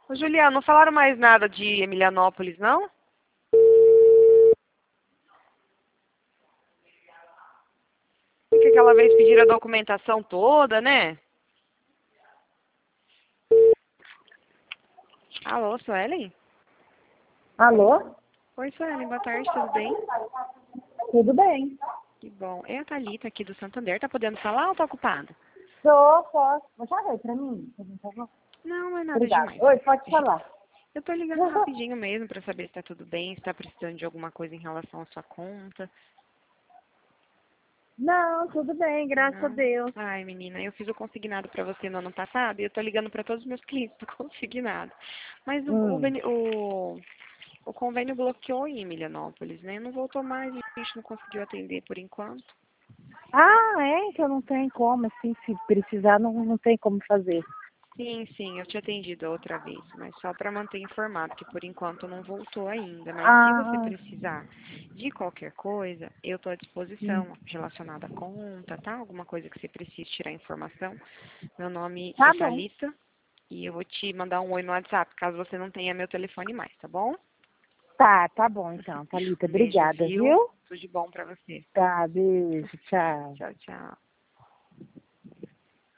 Ô, Juliana, não falaram mais nada de Emilianópolis, não? Porque aquela vez pediram a documentação toda, né? Alô, Suelen? Alô? Oi, Suelen, boa tarde, tudo bem? Tudo bem? Que bom. É a Thalita aqui do Santander, tá podendo falar ou tá ocupada? Posso. Vou chamar aí pra mim, por favor. Não, não é nada Obrigada. demais. Oi, pode falar. Eu tô ligando rapidinho mesmo pra saber se tá tudo bem, se tá precisando de alguma coisa em relação à sua conta. Não, tudo bem, graças a Não. Deus. Ai, menina, eu fiz o consignado pra você no ano passado e eu tô ligando pra todos os meus clientes do consignado. Mas Hum. o convênio bloqueou em Emilianópolis, né? Não voltou mais, a gente não conseguiu atender por enquanto. Ah, é? Então não tem como, assim, se precisar, não tem como fazer. Sim, sim, eu te atendi da outra vez, mas só para manter informado que por enquanto não voltou ainda. Mas se você Ah, precisar de qualquer coisa, eu estou à hum. disposição relacionada à conta, tá? Alguma coisa que você precise tirar informação. Meu nome é Tá bom. Thalita e eu vou te mandar um oi no WhatsApp, caso você não tenha meu telefone mais, tá bom? Tá bom então, Thalita, Um beijo, obrigada, viu? viu? Tudo de bom para você. Tá, beijo, tchau. Tchau, tchau.